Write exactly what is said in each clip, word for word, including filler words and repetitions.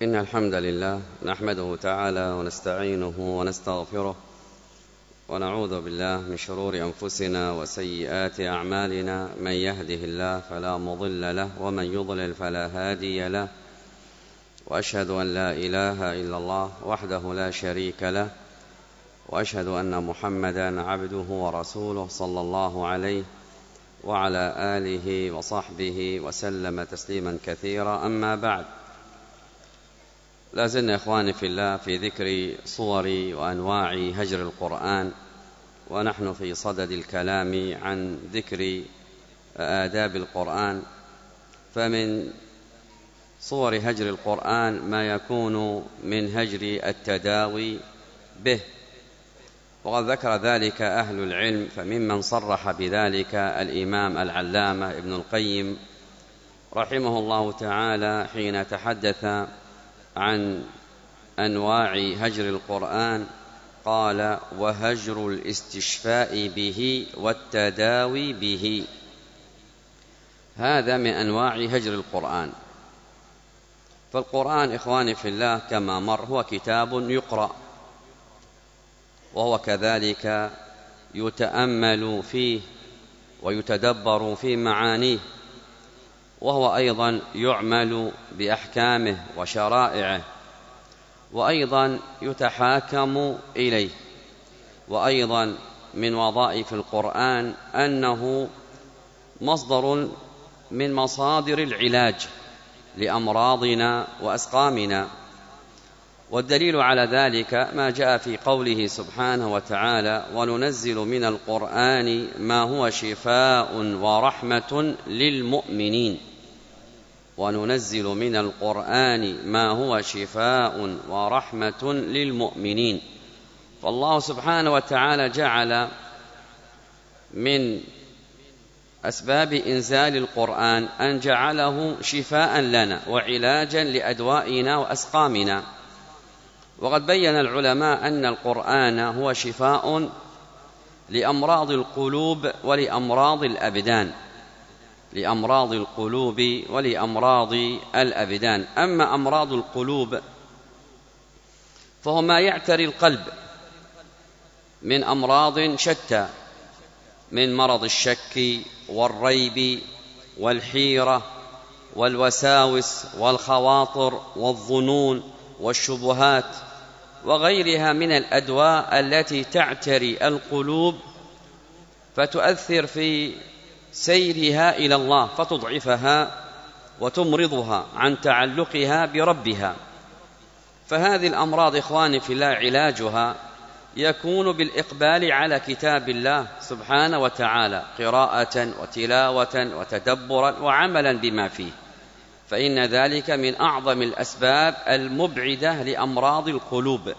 إن الحمد لله نحمده تعالى ونستعينه ونستغفره ونعوذ بالله من شرور أنفسنا وسيئات أعمالنا. من يهده الله فلا مضل له ومن يضلل فلا هادي له، وأشهد أن لا إله إلا الله وحده لا شريك له، وأشهد أن محمدًا عبده ورسوله صلى الله عليه وعلى آله وصحبه وسلم تسليما كثيرا. أما بعد، لا زلنا إخواني في الله في ذكر صور وأنواع هجر القرآن، ونحن في صدد الكلام عن ذكر آداب القرآن. فمن صور هجر القرآن ما يكون من هجر التداوي به، وقد ذكر ذلك أهل العلم، فممن صرح بذلك الإمام العلامة ابن القيم رحمه الله تعالى حين تحدث عن أنواع هجر القرآن، قال: وهجر الاستشفاء به والتداوي به. هذا من أنواع هجر القرآن. فالقرآن إخواني في الله كما مر هو كتاب يقرأ، وهو كذلك يتأمل فيه ويتدبر في معانيه، وهو أيضا يعمل بأحكامه وشرائعه، وأيضا يتحاكم إليه. وأيضا من وظائف القرآن أنه مصدر من مصادر العلاج لأمراضنا وأسقامنا، والدليل على ذلك ما جاء في قوله سبحانه وتعالى: وننزل من القرآن ما هو شفاء ورحمة للمؤمنين. وننزل من القرآن ما هو شفاء ورحمة للمؤمنين. فالله سبحانه وتعالى جعل من أسباب إنزال القرآن أن جعله شفاء لنا وعلاجا لأدوائنا وأسقامنا. وقد بين العلماء أن القرآن هو شفاء لأمراض القلوب ولأمراض الأبدان لأمراض القلوب ولأمراض الأبدان. أما أمراض القلوب فهو ما يعتري القلب من أمراض شتى، من مرض الشك والريب والحيرة والوساوس والخواطر والظنون والشبهات وغيرها من الأدواء التي تعتري القلوب فتؤثر في سيرها إلى الله، فتضعفها وتمرضها عن تعلقها بربها. فهذه الأمراض إخواني في الله علاجها يكون بالإقبال على كتاب الله سبحانه وتعالى، قراءة وتلاوة وتدبرا وعملا بما فيه، فإن ذلك من أعظم الأسباب المبعدة لأمراض القلوب.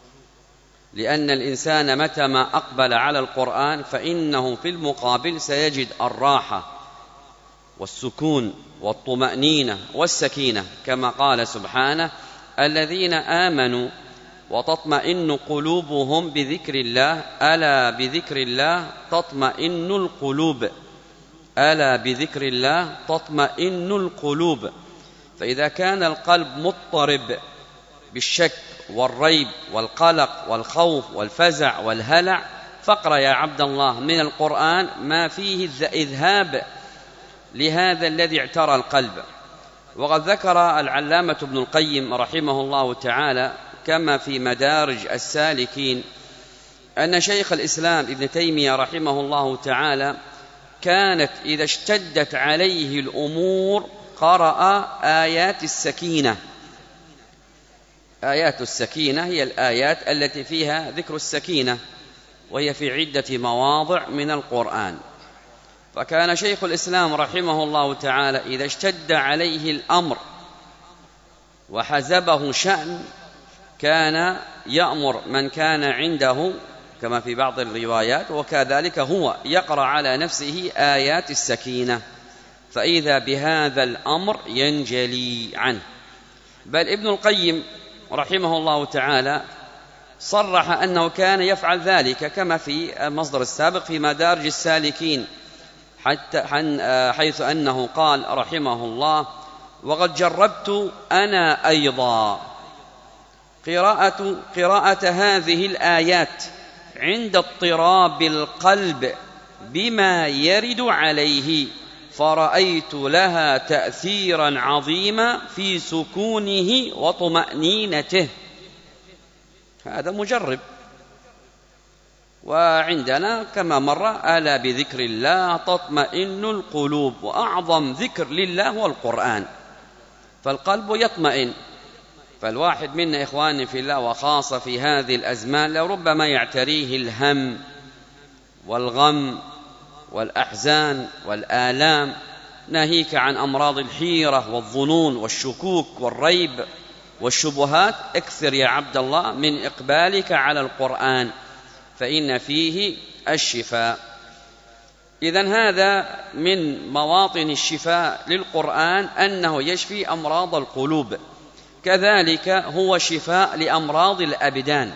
لأن الإنسان متى ما أقبل على القرآن فإنه في المقابل سيجد الراحة والسكون والطمأنينة والسكينة، كما قال سبحانه: الذين آمنوا وتطمئن قلوبهم بذكر الله، ألا بذكر الله تطمئن القلوب، ألا بذكر الله تطمئن القلوب. فإذا كان القلب مضطرب بالشك والريب والقلق والخوف والفزع والهلع، فاقرأ يا عبد الله من القرآن ما فيه إذهاب لهذا الذي اعترى القلب. وقد ذكر العلامة ابن القيم رحمه الله تعالى كما في مدارج السالكين أن شيخ الإسلام ابن تيمية رحمه الله تعالى كانت إذا اشتدت عليه الأمور قرأ آيات السكينة. آيات السكينة هي الآيات التي فيها ذكر السكينة، وهي في عدة مواضع من القرآن. فكان شيخ الإسلام رحمه الله تعالى إذا اشتد عليه الأمر وحزبه شأن كان يأمر من كان عنده كما في بعض الروايات، وكذلك هو يقرأ على نفسه آيات السكينة، فإذا بهذا الأمر ينجلي عنه. بل ابن القيم رحمه الله تعالى صرح أنه كان يفعل ذلك كما في المصدر السابق في مدارج السالكين، حتى حيث أنه قال رحمه الله: وقد جربت أنا أيضا قراءة, قراءة هذه الآيات عند اضطراب القلب بما يرد عليه، فرأيت لها تأثيرا عظيما في سكونه وطمأنينته. هذا مجرب. وعندنا كما مر: ألا بذكر الله تطمئن القلوب، وأعظم ذكر لله هو القرآن، فالقلب يطمئن. فالواحد منا إخواني في الله وخاصة في هذه الأزمان لربما يعتريه الهم والغم والأحزان والآلام، ناهيك عن أمراض الحيرة والظنون والشكوك والريب والشبهات. اكثر يا عبد الله من إقبالك على القرآن، فإن فيه الشفاء. إذن هذا من مواطن الشفاء للقرآن، أنه يشفي أمراض القلوب، كذلك هو شفاء لأمراض الأبدان،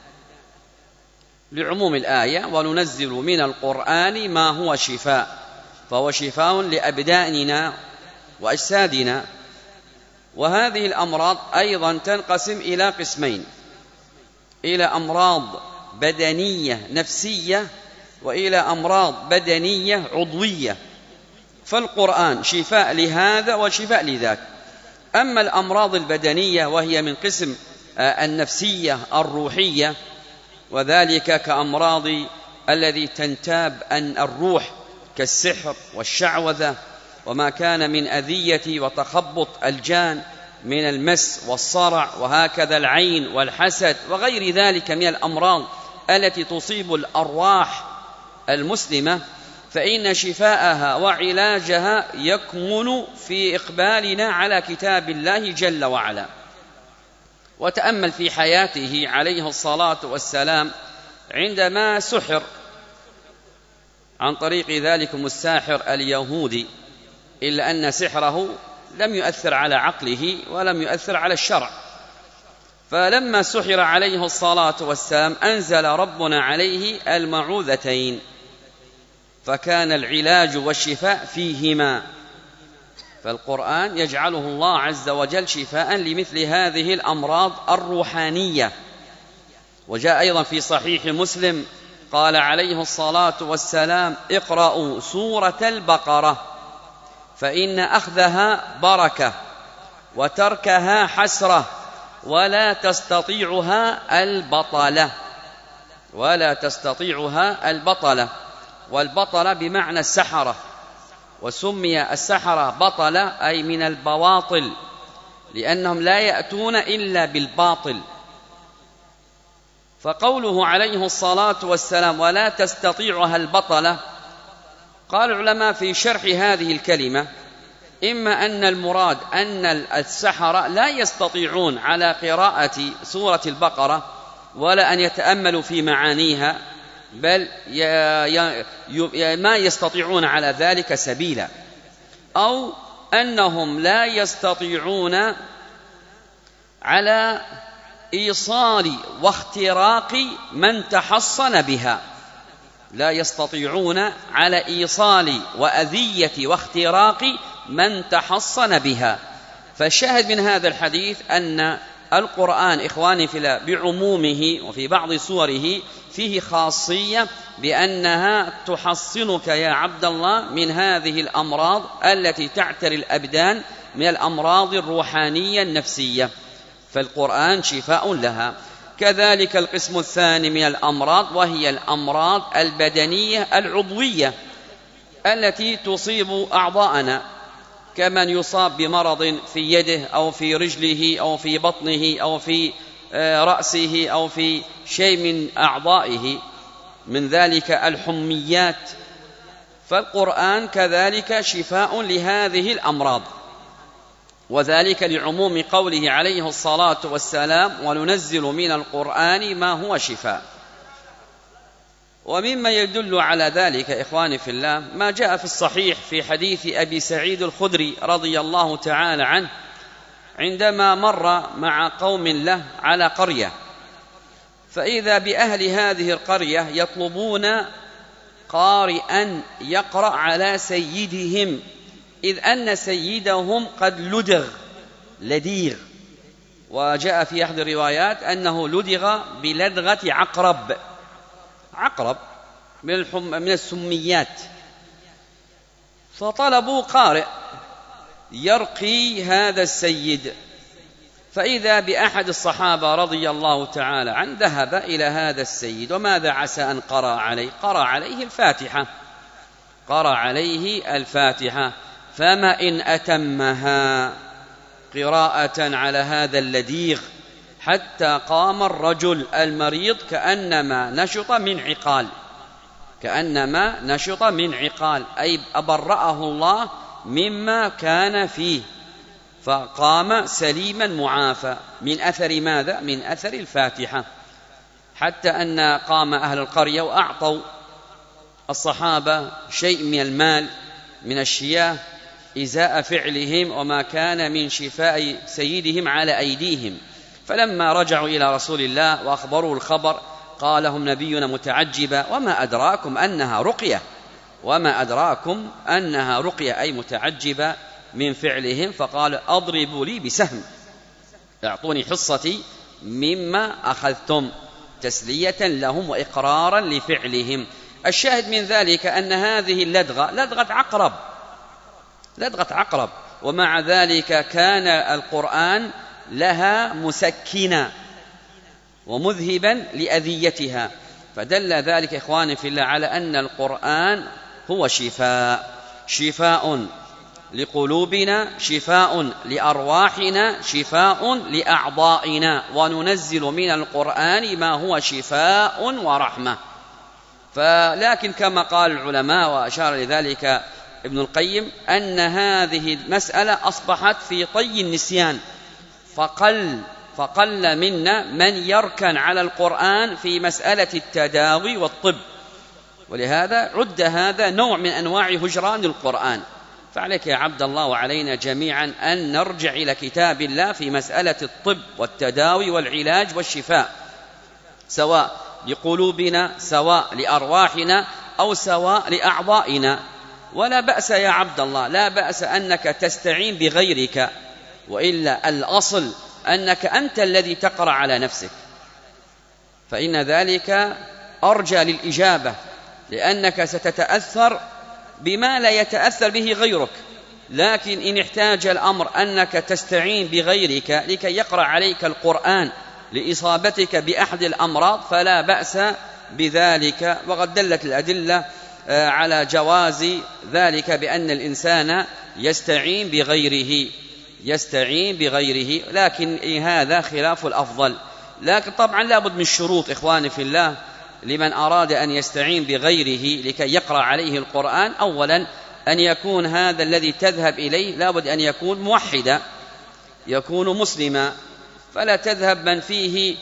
لعموم الآية: وننزل من القرآن ما هو شفاء، فهو شفاء لأبداننا وأجسادنا. وهذه الأمراض أيضا تنقسم إلى قسمين: إلى أمراض بدنية نفسية، وإلى أمراض بدنية عضوية. فالقرآن شفاء لهذا وشفاء لذاك. أما الأمراض البدنية وهي من قسم النفسية الروحية، وذلك كأمراض الذي تنتاب أن الروح كالسحر والشعوذة وما كان من أذية وتخبط الجان من المس والصرع، وهكذا العين والحسد وغير ذلك من الأمراض التي تصيب الأرواح المسلمة، فإن شفاءها وعلاجها يكمن في إقبالنا على كتاب الله جل وعلا. وتأمل في حياته عليه الصلاة والسلام عندما سحر عن طريق ذلكم الساحر اليهودي، إلا أن سحره لم يؤثر على عقله ولم يؤثر على الشرع. فلما سحر عليه الصلاة والسلام أنزل ربنا عليه المعوذتين، فكان العلاج والشفاء فيهما. فالقرآن يجعله الله عز وجل شفاء لمثل هذه الأمراض الروحانية. وجاء أيضا في صحيح مسلم قال عليه الصلاة والسلام: اقرأوا سورة البقرة فإن أخذها بركة وتركها حسرة ولا تستطيعها البطلة. ولا تستطيعها البطلة، والبطلة بمعنى السحرة، وسمي السحرة بطلة أي من البواطل، لأنهم لا يأتون إلا بالباطل. فقوله عليه الصلاة والسلام ولا تستطيعها البطلة، قال العلماء في شرح هذه الكلمة: إما أن المراد أن السحرة لا يستطيعون على قراءة سورة البقرة ولا أن يتأملوا في معانيها، بل ما يستطيعون على ذلك سبيلا، أو أنهم لا يستطيعون على إيصال واختراق من تحصن بها، لا يستطيعون على إيصال وأذية واختراق من تحصن بها. فالشاهد من هذا الحديث أن القرآن إخواني في الله بعمومه وفي بعض سوره فيه خاصية بأنها تحصنك يا عبد الله من هذه الأمراض التي تعتري الأبدان من الأمراض الروحانية النفسية، فالقرآن شفاء لها. كذلك القسم الثاني من الأمراض وهي الأمراض البدنية العضوية التي تصيب أعضاءنا، كمن يصاب بمرض في يده أو في رجله أو في بطنه أو في رأسه أو في شيء من أعضائه، من ذلك الحميات. فالقرآن كذلك شفاء لهذه الأمراض، وذلك لعموم قوله عليه الصلاة والسلام وننزل من القرآن ما هو شفاء. ومما يدل على ذلك إخواني في الله ما جاء في الصحيح في حديث أبي سعيد الخدري رضي الله تعالى عنه، عندما مر مع قوم له على قرية، فإذا بأهل هذه القرية يطلبون قارئا يقرأ على سيدهم إذ أن سيدهم قد لدغ لديغ، وجاء في أحد الروايات أنه لدغ بلدغة عقرب، عقرب من السميات، فطلبوا قارئ يرقي هذا السيد، فإذا بأحد الصحابة رضي الله تعالى عنه ذهب إلى هذا السيد، وماذا عسى أن قرأ عليه؟ قرأ عليه الفاتحة، قرأ عليه الفاتحة، فما إن أتمها قراءة على هذا اللديغ حتى قام الرجل المريض كأنما نشط من عقال، كأنما نشط من عقال، أي أبرأه الله مما كان فيه، فقام سليما معافى من أثر ماذا؟ من أثر الفاتحة. حتى أن قام أهل القرية وأعطوا الصحابة شيء من المال من الشياه إزاء فعلهم وما كان من شفاء سيدهم على أيديهم. فلما رجعوا إلى رسول الله وأخبروا الخبر قال لهم نبينا متعجبا: وما أدراكم أنها رقية، وما أدراكم أنها رقية، أي متعجبا من فعلهم. فقال: أضربوا لي بسهم، اعطوني حصتي مما أخذتم، تسلية لهم وإقرارا لفعلهم. الشاهد من ذلك أن هذه اللدغة لدغة عقرب، لدغة عقرب، ومع ذلك كان القرآن لها مسكنا ومذهبا لأذيتها، فدل ذلك إخواني في الله على أن القرآن هو شفاء، شفاء لقلوبنا، شفاء لأرواحنا، شفاء لأعضائنا، وننزل من القرآن ما هو شفاء ورحمة. فلكن كما قال العلماء وأشار لذلك ابن القيم أن هذه المسألة أصبحت في طي النسيان، فقل فقل منا من يركن على القرآن في مسألة التداوي والطب، ولهذا عد هذا نوع من أنواع هجران القرآن. فعليك يا عبد الله وعلينا جميعا أن نرجع إلى كتاب الله في مسألة الطب والتداوي والعلاج والشفاء، سواء لقلوبنا، سواء لأرواحنا، أو سواء لأعضائنا. ولا بأس يا عبد الله، لا بأس أنك تستعين بغيرك، وإلا الأصل أنك أنت الذي تقرأ على نفسك، فإن ذلك أرجى للإجابة، لأنك ستتأثر بما لا يتأثر به غيرك. لكن إن احتاج الأمر أنك تستعين بغيرك لكي يقرأ عليك القرآن لإصابتك بأحد الأمراض فلا بأس بذلك، وقد دلت الأدلة على جواز ذلك بأن الإنسان يستعين بغيره، يستعين بغيره، لكن هذا خلاف الأفضل. لكن طبعا لابد من شروط إخواني في الله لمن أراد أن يستعين بغيره لكي يقرأ عليه القرآن. أولا أن يكون هذا الذي تذهب إليه لابد أن يكون موحدا، يكون مسلما، فلا تذهب من فيه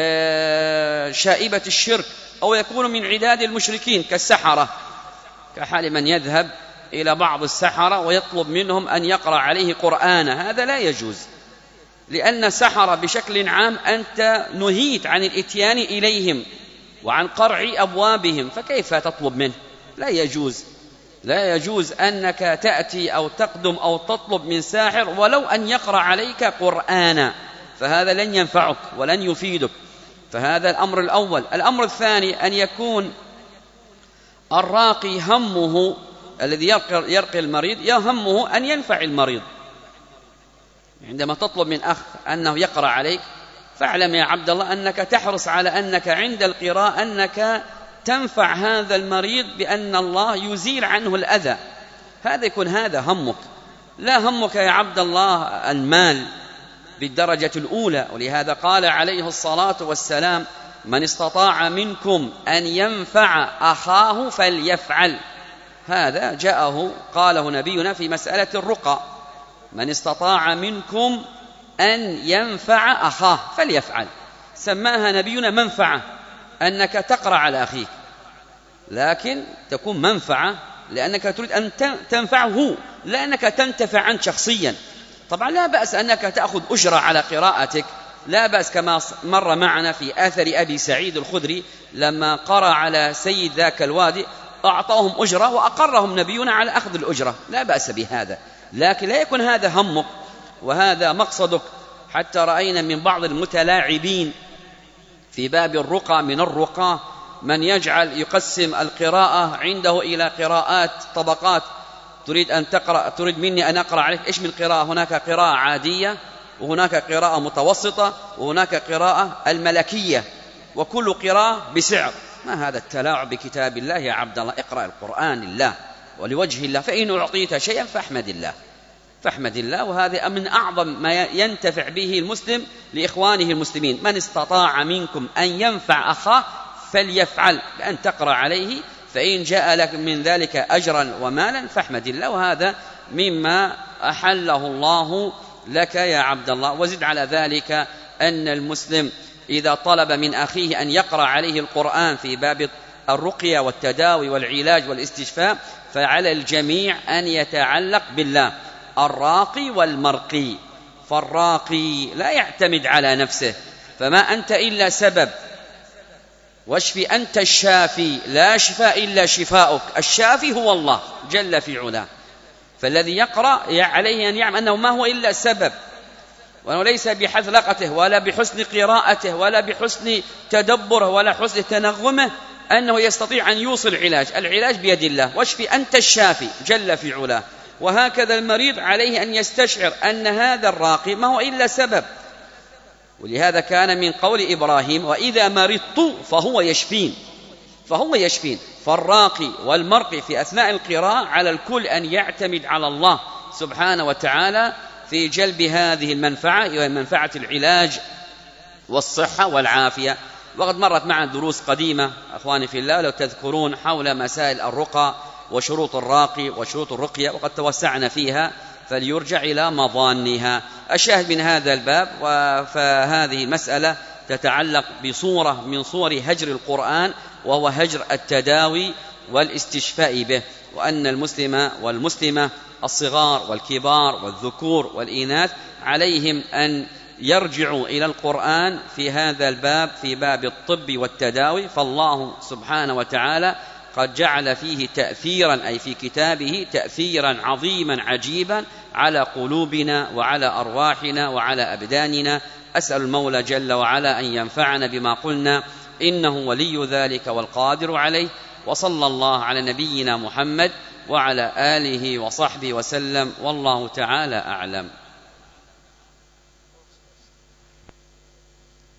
شائبة الشرك، أو يكون من عداد المشركين كالسحرة، كحال من يذهب إلى بعض السحرة ويطلب منهم أن يقرأ عليه قرآن، هذا لا يجوز، لأن السحرة بشكل عام أنت نهيت عن الإتيان إليهم وعن قرع أبوابهم، فكيف تطلب منه؟ لا يجوز، لا يجوز أنك تأتي أو تقدم أو تطلب من ساحر ولو أن يقرأ عليك قرآنا، فهذا لن ينفعك ولن يفيدك. فهذا الأمر الأول. الأمر الثاني أن يكون الراقي همه الذي يرقي المريض يهمه أن ينفع المريض. عندما تطلب من أخ أنه يقرأ عليك فاعلم يا عبد الله أنك تحرص على أنك عند القراءة أنك تنفع هذا المريض بأن الله يزيل عنه الأذى، هذا يكون هذا همك، لا همك يا عبد الله المال بالدرجة الأولى. ولهذا قال عليه الصلاة والسلام: من استطاع منكم أن ينفع أخاه فليفعل. هذا جاءه قاله نبينا في مسألة الرقى: من استطاع منكم أن ينفع أخاه فليفعل. سماها نبينا منفعة، أنك تقرأ على أخيك، لكن تكون منفعة لأنك تريد أن تنفعه، لا أنك تنتفع عنه شخصيا. طبعا لا بأس أنك تأخذ أجرة على قراءتك، لا بأس، كما مر معنا في آثر أبي سعيد الخدري لما قرأ على سيد ذاك الوادي أعطاهم أجرة وأقرهم نبينا على أخذ الأجرة، لا بأس بهذا. لكن لا يكون هذا همك وهذا مقصدك. حتى رأينا من بعض المتلاعبين في باب الرقى من الرقى من يجعل يقسم القراءة عنده إلى قراءات طبقات. تريد أن تقرأ، تريد مني أن أقرأ عليك إيش من قراءة؟ هناك قراءة عادية، وهناك قراءة متوسطة، وهناك قراءة الملكية، وكل قراءة بسعر. ما هذا التلاعب بكتاب الله يا عبد الله؟ اقرأ القرآن لله ولوجه الله، فإن أعطيت شيئا فاحمد الله، فاحمد الله. وهذا من أعظم ما ينتفع به المسلم لإخوانه المسلمين. من استطاع منكم أن ينفع أخاه فليفعل، بأن تقرأ عليه، فإن جاء لك من ذلك أجرا ومالا فاحمد الله. وهذا مما أحله الله لك يا عبد الله. وزد على ذلك أن المسلم إذا طلب من أخيه أن يقرأ عليه القرآن في باب الرقية والتداوي والعلاج والاستشفاء، فعلى الجميع أن يتعلق بالله، الراقي والمرقي. فالراقي لا يعتمد على نفسه، فما أنت إلا سبب، واشفي أنت الشافي، لا شفاء إلا شفاؤك. الشافي هو الله جل في علاه. فالذي يقرأ عليه أن يعلم أنه ما هو إلا سبب، وأنه ليس بحذلقته ولا بحسن قراءته ولا بحسن تدبره ولا حسن تنغمه أنه يستطيع أن يوصل العلاج. العلاج بيد الله، واشفي أنت الشافي جل في علاه. وهكذا المريض عليه أن يستشعر أن هذا الراقي ما هو إلا سبب. ولهذا كان من قول إبراهيم: وإذا مرضت فهو يشفين، فهو يشفين. فالراقي والمرقي في أثناء القراءة على الكل أن يعتمد على الله سبحانه وتعالى في جلب هذه المنفعة، وهي منفعة العلاج والصحة والعافية. وقد مرت معنا دروس قديمة أخواني في الله لو تذكرون حول مسائل الرقى وشروط الراقي وشروط الرقية، وقد توسعنا فيها، فليرجع إلى مظانها. الشاهد من هذا الباب، فهذه المسألة تتعلق بصورة من صور هجر القرآن، وهو هجر التداوي والاستشفاء به. وأن المسلم والمسلمة الصغار والكبار والذكور والإناث عليهم أن يرجعوا إلى القرآن في هذا الباب، في باب الطب والتداوي. فالله سبحانه وتعالى قد جعل فيه تأثيرا، أي في كتابه تأثيرا عظيما عجيبا على قلوبنا وعلى أرواحنا وعلى أبداننا. أسأل المولى جل وعلا أن ينفعنا بما قلنا، إنه ولي ذلك والقادر عليه. وصلى الله على نبينا محمد وعلى آله وصحبه وسلم، والله تعالى أعلم.